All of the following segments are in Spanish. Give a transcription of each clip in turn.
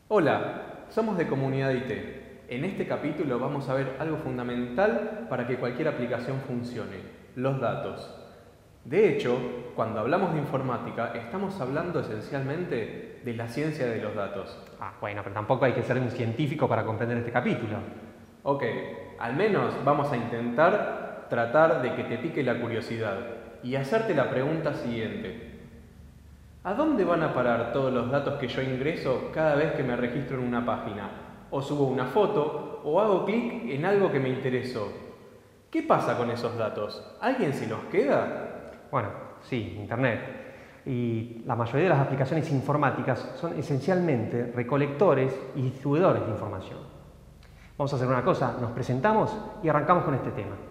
Hola, somos de Comunidad IT. En este capítulo vamos a ver algo fundamental para que cualquier aplicación funcione, los datos. De hecho, cuando hablamos de informática, estamos hablando esencialmente de la ciencia de los datos. Bueno, pero tampoco hay que ser un científico para comprender este capítulo. Ok, al menos vamos a intentar tratar de que te pique la curiosidad y hacerte la pregunta siguiente. ¿A dónde van a parar todos los datos que yo ingreso cada vez que me registro en una página? O subo una foto, o hago clic en algo que me interesó. ¿Qué pasa con esos datos? ¿Alguien se los queda? Bueno, sí, Internet. Y la mayoría de las aplicaciones informáticas son esencialmente recolectores y distribuidores de información. Vamos a hacer una cosa, nos presentamos y arrancamos con este tema.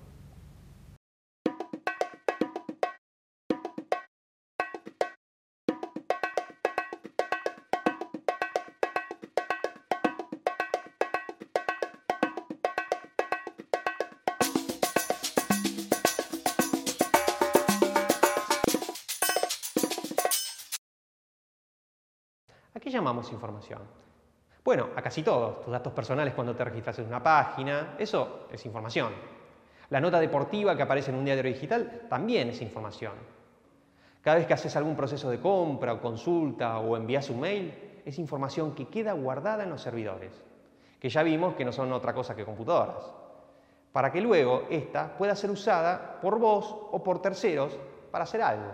¿A qué llamamos información? Bueno, a casi todos. Tus datos personales cuando te registras en una página, eso es información. La nota deportiva que aparece en un diario digital también es información. Cada vez que haces algún proceso de compra o consulta o envías un mail, es información que queda guardada en los servidores, que ya vimos que no son otra cosa que computadoras, para que luego ésta pueda ser usada por vos o por terceros para hacer algo.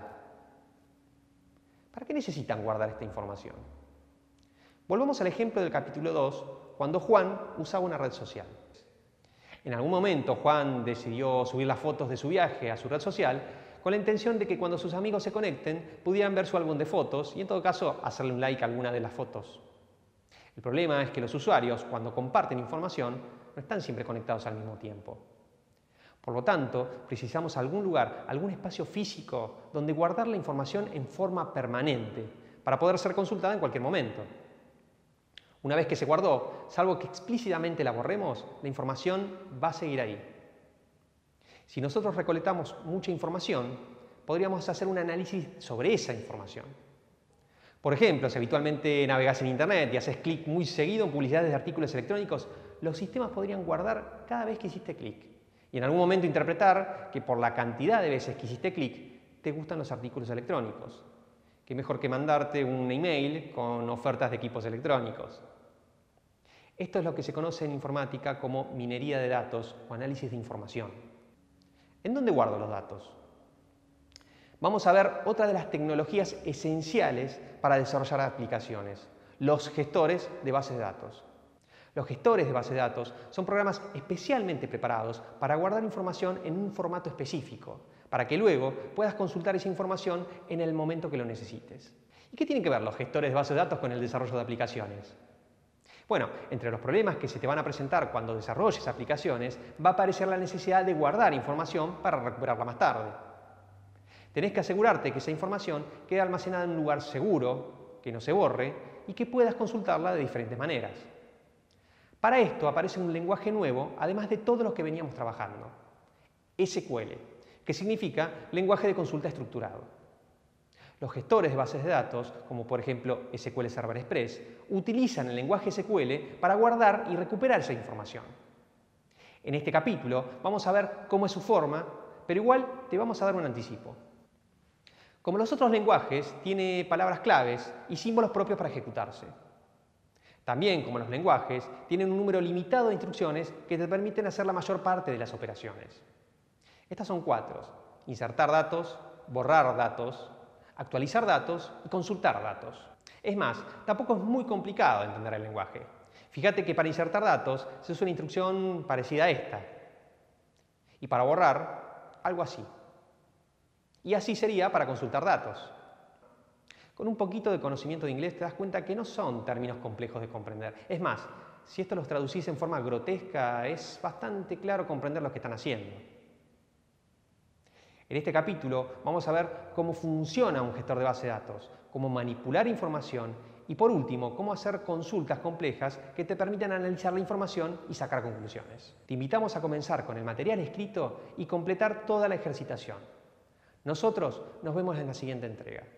¿Para qué necesitan guardar esta información? Volvamos al ejemplo del capítulo 2, cuando Juan usaba una red social. En algún momento Juan decidió subir las fotos de su viaje a su red social con la intención de que cuando sus amigos se conecten pudieran ver su álbum de fotos y en todo caso hacerle un like a alguna de las fotos. El problema es que los usuarios, cuando comparten información, no están siempre conectados al mismo tiempo. Por lo tanto, precisamos algún lugar, algún espacio físico donde guardar la información en forma permanente para poder ser consultada en cualquier momento. Una vez que se guardó, salvo que explícitamente la borremos, la información va a seguir ahí. Si nosotros recolectamos mucha información, podríamos hacer un análisis sobre esa información. Por ejemplo, si habitualmente navegas en Internet y haces clic muy seguido en publicidades de artículos electrónicos, los sistemas podrían guardar cada vez que hiciste clic y en algún momento interpretar que por la cantidad de veces que hiciste clic te gustan los artículos electrónicos. Qué mejor que mandarte un email con ofertas de equipos electrónicos. Esto es lo que se conoce en informática como minería de datos o análisis de información. ¿En dónde guardo los datos? Vamos a ver otra de las tecnologías esenciales para desarrollar aplicaciones, los gestores de bases de datos. Los gestores de bases de datos son programas especialmente preparados para guardar información en un formato específico, para que luego puedas consultar esa información en el momento que lo necesites. ¿Y qué tienen que ver los gestores de bases de datos con el desarrollo de aplicaciones? Bueno, entre los problemas que se te van a presentar cuando desarrolles aplicaciones, va a aparecer la necesidad de guardar información para recuperarla más tarde. Tenés que asegurarte que esa información quede almacenada en un lugar seguro, que no se borre y que puedas consultarla de diferentes maneras. Para esto aparece un lenguaje nuevo, además de todos los que veníamos trabajando, SQL, que significa lenguaje de consulta estructurado. Los gestores de bases de datos, como por ejemplo SQL Server Express, utilizan el lenguaje SQL para guardar y recuperar esa información. En este capítulo vamos a ver cómo es su forma, pero igual te vamos a dar un anticipo. Como los otros lenguajes, tiene palabras claves y símbolos propios para ejecutarse. También, como los lenguajes, tienen un número limitado de instrucciones que te permiten hacer la mayor parte de las operaciones. Estas son 4: insertar datos, borrar datos, actualizar datos y consultar datos. Es más, tampoco es muy complicado entender el lenguaje. Fíjate que para insertar datos se usa una instrucción parecida a esta. Y para borrar, algo así. Y así sería para consultar datos. Con un poquito de conocimiento de inglés te das cuenta que no son términos complejos de comprender. Es más, si esto los traducís en forma grotesca, es bastante claro comprender lo que están haciendo. En este capítulo vamos a ver cómo funciona un gestor de base de datos, cómo manipular información y, por último, cómo hacer consultas complejas que te permitan analizar la información y sacar conclusiones. Te invitamos a comenzar con el material escrito y completar toda la ejercitación. Nosotros nos vemos en la siguiente entrega.